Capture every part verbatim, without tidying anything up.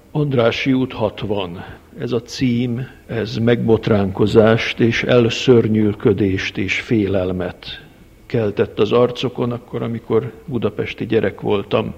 Andrássy út hatvan. Ez a cím, ez megbotránkozást és elszörnyűlködést és félelmet keltett az arcokon akkor, amikor budapesti gyerek voltam.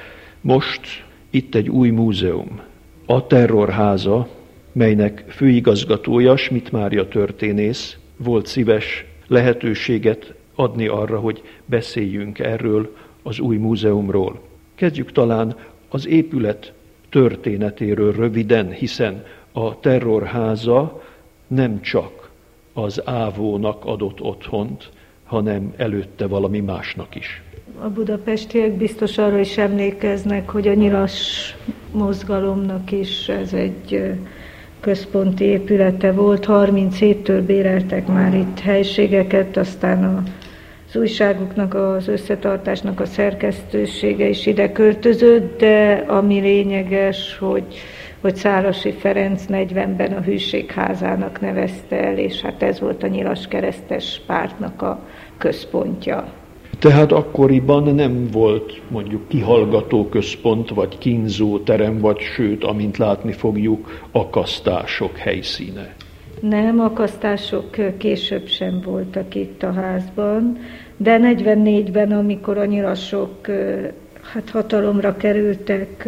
Most itt egy új múzeum, a Terrorháza, melynek főigazgatója, Schmidt Mária történész volt szíves lehetőséget adni arra, hogy beszéljünk erről az új múzeumról. Kezdjük talán az épület történetéről röviden, hiszen a Terrorháza nem csak az ávónak adott otthont, hanem előtte valami másnak is. A budapestiek biztos arra is emlékeznek, hogy a nyilas mozgalomnak is ez egy központi épülete volt. harminchéttől béreltek már itt helységeket, aztán az újságuknak, az összetartásnak a szerkesztősége is ide költözött, de ami lényeges, hogy, hogy Szálasi Ferenc negyvenben a Hűségházának nevezte el, és hát ez volt a nyilas keresztes pártnak a központja. Tehát akkoriban nem volt mondjuk kihallgató központ, vagy kínzóterem, vagy sőt, amint látni fogjuk, akasztások helyszíne. Nem, akasztások később sem voltak itt a házban, de negyvennégyben, amikor a nyilasok hát hatalomra kerültek,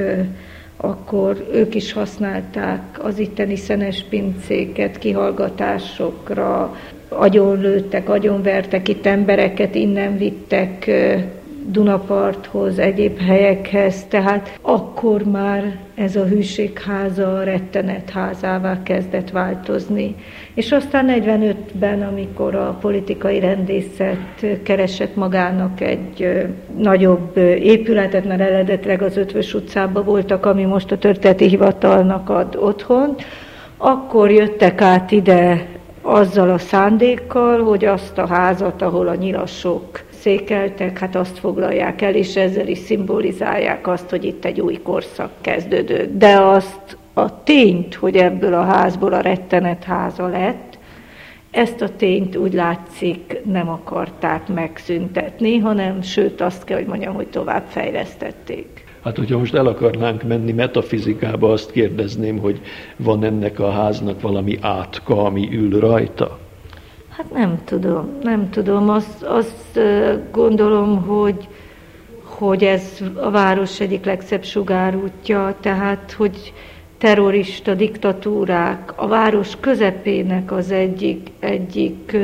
akkor ők is használták az itteni szenespincéket kihallgatásokra, agyonlőttek, agyonvertek itt embereket, innen vittek Dunaparthoz, egyéb helyekhez, tehát akkor már ez a Hűségháza rettenetházává kezdett változni. És aztán negyvenötben, amikor a politikai rendészet keresett magának egy nagyobb épületet, mert eredetileg az Ötvös utcában voltak, ami most a történeti hivatalnak ad otthont, akkor jöttek át ide azzal a szándékkal, hogy azt a házat, ahol a nyilasok székeltek, hát azt foglalják el, és ezzel is szimbolizálják azt, hogy itt egy új korszak kezdődött. De azt a tényt, hogy ebből a házból a rettenetháza lett, ezt a tényt úgy látszik nem akarták megszüntetni, hanem sőt azt kell, hogy mondjam, hogy tovább fejlesztették. Hát, hogyha most el akarnánk menni metafizikába, azt kérdezném, hogy van ennek a háznak valami átka, ami ül rajta? Hát nem tudom, nem tudom. Azt, azt gondolom, hogy, hogy ez a város egyik legszebb sugárútja, tehát, hogy terrorista diktatúrák a város közepének az egyik, egyik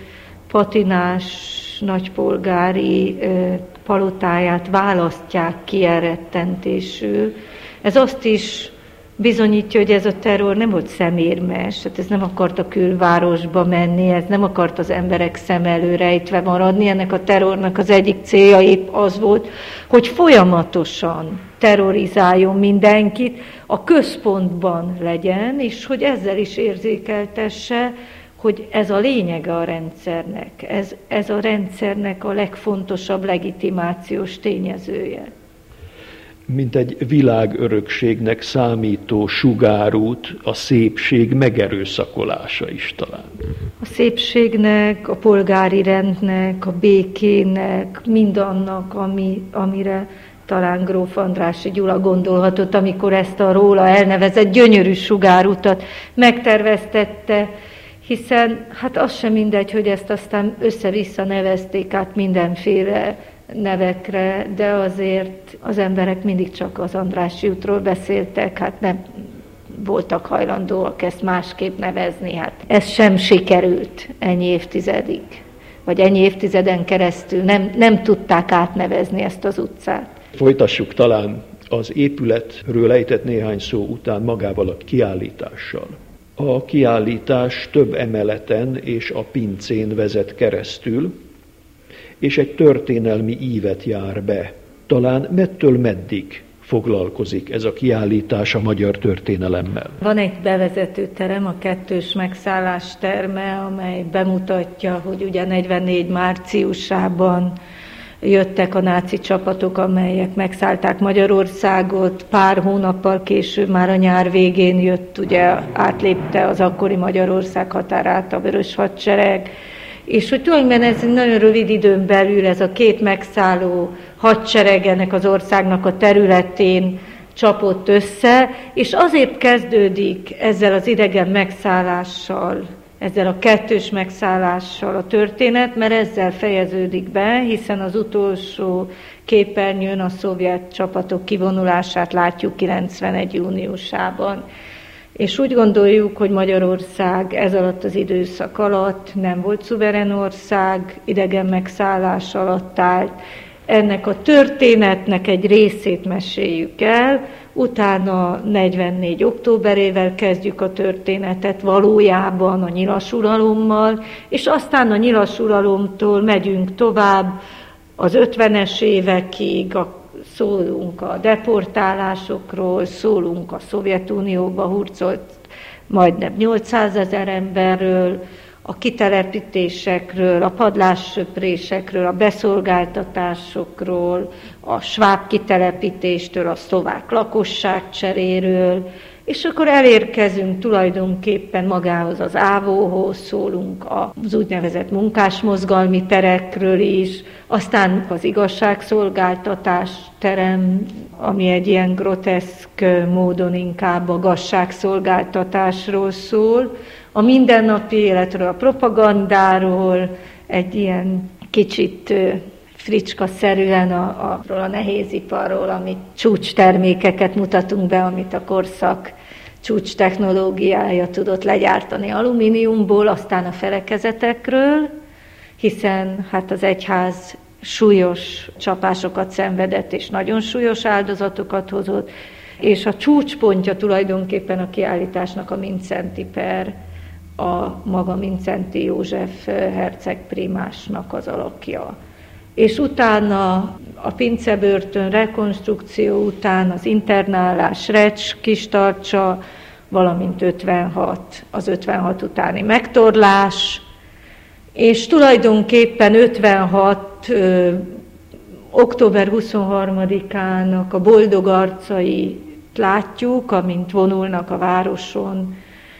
patinás nagypolgári palotáját választják ki elrettentésül. Ez azt is bizonyítja, hogy ez a terror nem volt szemérmes, hát ez nem akart a külvárosba menni, ez nem akart az emberek szem elől rejtve maradni. Ennek a terrornak az egyik célja épp az volt, hogy folyamatosan terrorizáljon mindenkit, a központban legyen, és hogy ezzel is érzékeltesse, hogy ez a lényege a rendszernek, ez, ez a rendszernek a legfontosabb legitimációs tényezője. Mint egy világörökségnek számító sugárút, a szépség megerőszakolása is talán. A szépségnek, a polgári rendnek, a békének, mindannak, ami, amire talán gróf Andrássy Gyula gondolhatott, amikor ezt a róla elnevezett gyönyörű sugárutat megterveztette, hiszen hát az sem mindegy, hogy ezt aztán össze-vissza nevezték át mindenféle nevekre, de azért az emberek mindig csak az Andrássy útról beszéltek, hát nem voltak hajlandóak ezt másképp nevezni. Hát ez sem sikerült ennyi évtizedig, vagy ennyi évtizeden keresztül nem, nem tudták átnevezni ezt az utcát. Folytassuk talán az épületről ejtett néhány szó után magával a kiállítással. A kiállítás több emeleten és a pincén vezet keresztül, és egy történelmi ívet jár be. Talán mettől meddig foglalkozik ez a kiállítás a magyar történelemmel? Van egy bevezető terem, a kettős megszállás terme, amely bemutatja, hogy ugye negyvennégy márciusában jöttek a náci csapatok, amelyek megszállták Magyarországot. Pár hónappal később, már a nyár végén jött, ugye átlépte az akkori Magyarország határát a Vörös Hadsereg, és hogy tulajdonképpen ez egy nagyon rövid időn belül ez a két megszálló hadsereg ennek az országnak a területén csapott össze, és azért kezdődik ezzel az idegen megszállással, ezzel a kettős megszállással a történet, mert ezzel fejeződik be, hiszen az utolsó képernyőn a szovjet csapatok kivonulását látjuk kilencvenegy júniusában. És úgy gondoljuk, hogy Magyarország ez alatt az időszak alatt nem volt szuverén ország, idegen megszállás alatt állt. Ennek a történetnek egy részét meséljük el, utána negyvennégy októberével kezdjük a történetet, valójában a nyilasuralommal, és aztán a nyilasuralomtól megyünk tovább az ötvenes évekig, a szólunk a deportálásokról, szólunk a Szovjetunióba hurcolt majdnem nyolcszázezer emberről, a kitelepítésekről, a padlássöprésekről, a beszolgáltatásokról, a sváb kitelepítéstől, a szlovák lakosságcseréről, és akkor elérkezünk tulajdonképpen magához az ávóhoz, szólunk az úgynevezett munkásmozgalmi terekről is, aztán az igazságszolgáltatás terem, ami egy ilyen groteszk módon inkább a gazságszolgáltatásról szól, a mindennapi életről, a propagandáról, egy ilyen kicsit fricska-szerűen a, arról a nehéziparról, amit csúcstermékeket mutatunk be, amit a korszak csúcs technológiája tudott legyártani alumíniumból, aztán a felekezetekről, hiszen hát az egyház súlyos csapásokat szenvedett, és nagyon súlyos áldozatokat hozott, és a csúcspontja tulajdonképpen a kiállításnak a Mindszenty per, a maga Mindszenty József herceg primásnak az alakja. És utána a pincebörtön rekonstrukció után az internálás, Recs, Kistarcsa, valamint ötvenhat, az ötvenhat utáni megtorlás, és tulajdonképpen ötvenhat ö, október huszonharmadikának a boldog arcait látjuk, amint vonulnak a városon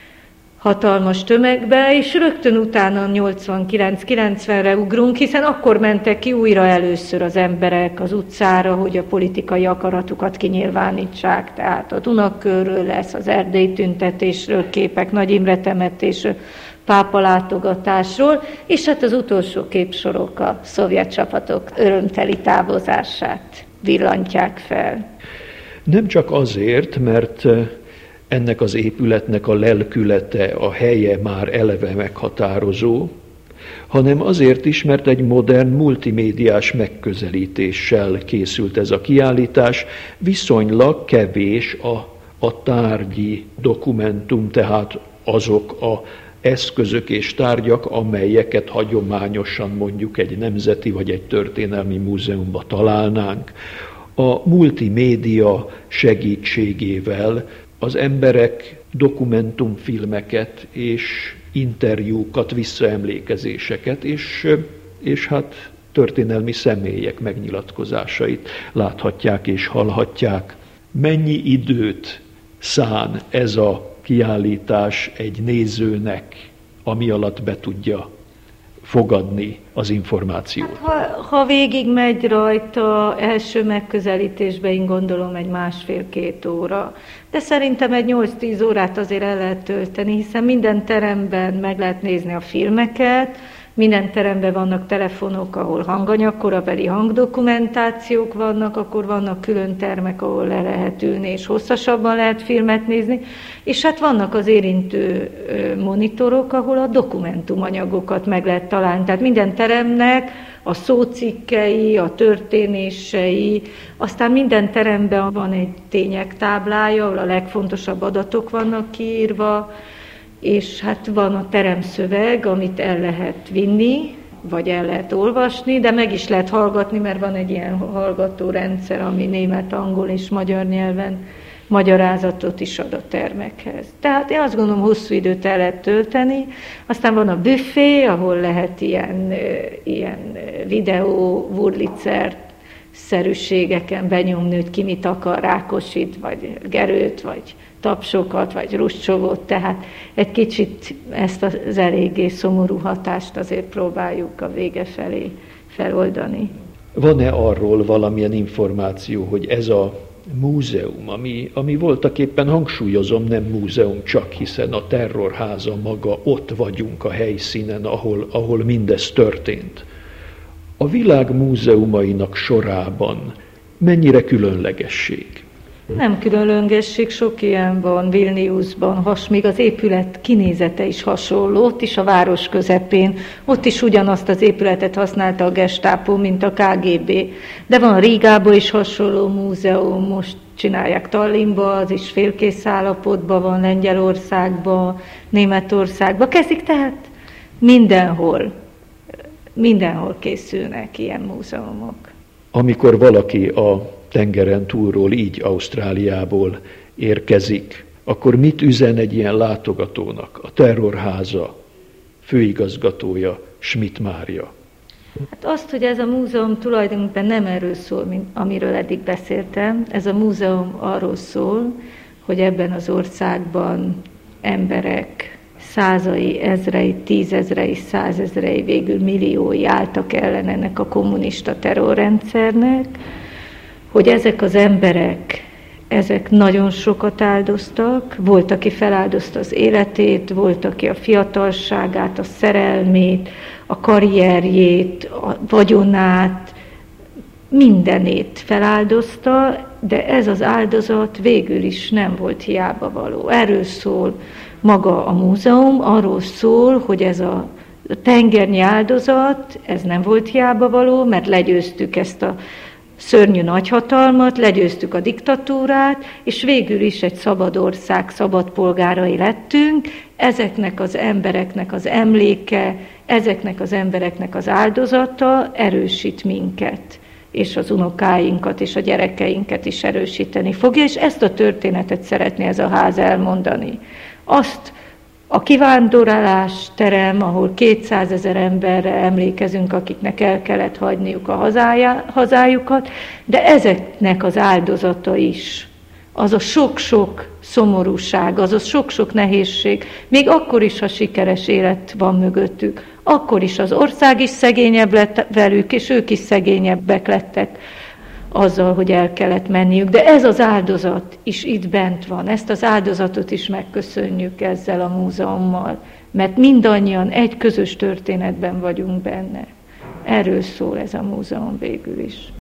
hatalmas tömegbe, és rögtön utána nyolcvankilenc-kilencvenre ugrunk, hiszen akkor mentek ki újra először az emberek az utcára, hogy a politikai akaratukat kinyilvánítsák. Tehát a Dunakörről lesz, az erdélyi tüntetésről képek, Nagy Imre temetésről, pápa látogatásról, és hát az utolsó képsorok a szovjet csapatok örömteli távozását villantják fel. Nem csak azért, mert ennek az épületnek a lelkülete, a helye már eleve meghatározó, hanem azért is, mert egy modern multimédiás megközelítéssel készült ez a kiállítás, viszonylag kevés a, a tárgyi dokumentum, tehát azok a eszközök és tárgyak, amelyeket hagyományosan mondjuk egy nemzeti vagy egy történelmi múzeumban találnánk. A multimédia segítségével az emberek dokumentumfilmeket és interjúkat, visszaemlékezéseket, és, és hát történelmi személyek megnyilatkozásait láthatják és hallhatják. Mennyi időt szán ez a kiállítás egy nézőnek, ami alatt be tudja fogadni az információt? Hát, ha, ha végig megy rajta első megközelítésben, én gondolom egy másfél-két óra. De szerintem egy nyolc-tíz órát azért el lehet tölteni, hiszen minden teremben meg lehet nézni a filmeket, minden teremben vannak telefonok, ahol hanganyag, korabeli hangdokumentációk vannak, akkor vannak külön termek, ahol le lehet ülni, és hosszasabban lehet filmet nézni, és hát vannak az érintő monitorok, ahol a dokumentumanyagokat meg lehet találni. Tehát minden teremnek a szócikkei, a történései, aztán minden teremben van egy tények táblája, ahol a legfontosabb adatok vannak kiírva, és hát van a teremszöveg, amit el lehet vinni, vagy el lehet olvasni, de meg is lehet hallgatni, mert van egy ilyen hallgatórendszer, ami német, angol és magyar nyelven magyarázatot is ad a termekhez. Tehát én azt gondolom, hosszú időt el lehet tölteni. Aztán van a büfé, ahol lehet ilyen, ilyen videó, Wurlitzer szerűségeken benyomni, hogy ki mit akar, Rákosit, vagy Gerőt, vagy Tapsokat, vagy Ruscsovot, tehát egy kicsit ezt az eléggé szomorú hatást azért próbáljuk a vége felé feloldani. Van-e arról valamilyen információ, hogy ez a múzeum, ami, ami voltaképpen, hangsúlyozom, nem múzeum csak, hiszen a terrorháza maga, ott vagyunk a helyszínen, ahol, ahol mindez történt. A világ múzeumainak sorában mennyire különlegesség? Nem különlegesség, sok ilyen van Vilniusban, has, még az épület kinézete is hasonló, ott is a város közepén, ott is ugyanazt az épületet használta a Gestapo, mint a ká gé bé. De van Rigában is hasonló múzeum, most csinálják Tallinnba, az is félkész állapotban van, Lengyelországban, Németországban. Kezdik tehát mindenhol, mindenhol készülnek ilyen múzeumok. Amikor valaki a tengeren túlról, így Ausztráliából érkezik, akkor mit üzen egy ilyen látogatónak a terrorháza főigazgatója, Schmidt Mária? Hát azt, hogy ez a múzeum tulajdonképpen nem erről szól, mint amiről eddig beszéltem. Ez a múzeum arról szól, hogy ebben az országban emberek százai, ezrei, tízezrei, százezrei, végül milliói álltak ellen ennek a kommunista terrorrendszernek, hogy ezek az emberek, ezek nagyon sokat áldoztak, volt, aki feláldozta az életét, volt, aki a fiatalságát, a szerelmét, a karrierjét, a vagyonát, mindenét feláldozta, de ez az áldozat végül is nem volt hiába való. Erről szól maga a múzeum, arról szól, hogy ez a tengernyi áldozat, ez nem volt hiába való, mert legyőztük ezt a szörnyű nagyhatalmat, legyőztük a diktatúrát, és végül is egy szabad ország, szabad polgárai lettünk. Ezeknek az embereknek az emléke, ezeknek az embereknek az áldozata erősít minket, és az unokáinkat és a gyerekeinket is erősíteni fogja, és ezt a történetet szeretné ez a ház elmondani. Azt a kivándorlás terem, ahol kétszázezer emberre emlékezünk, akiknek el kellett hagyniuk a hazájá, hazájukat, de ezeknek az áldozata is, az a sok-sok szomorúság, az a sok-sok nehézség, még akkor is, ha sikeres élet van mögöttük, akkor is az ország is szegényebb lett velük, és ők is szegényebbek lettek azzal, hogy el kellett menniük. De ez az áldozat is itt bent van, ezt az áldozatot is megköszönjük ezzel a múzeummal, mert mindannyian egy közös történetben vagyunk benne. Erről szól ez a múzeum végül is.